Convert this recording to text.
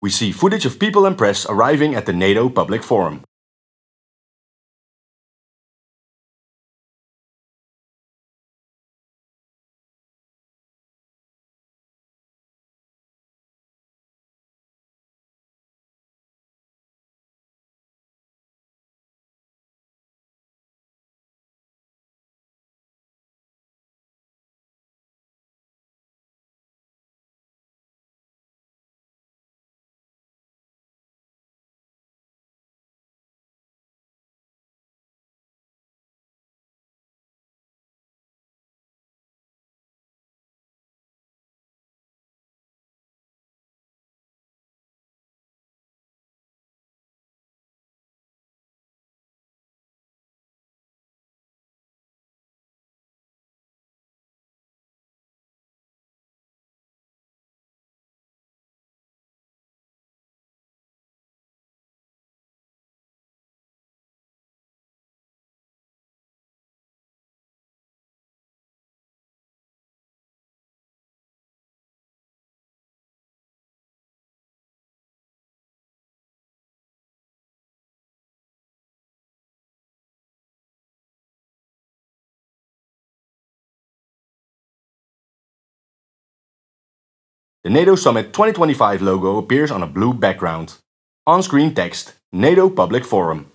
we see footage of people and press arriving at the NATO Public Forum. The NATO Summit 2025 logo appears on a blue background. On-screen text, NATO Public Forum.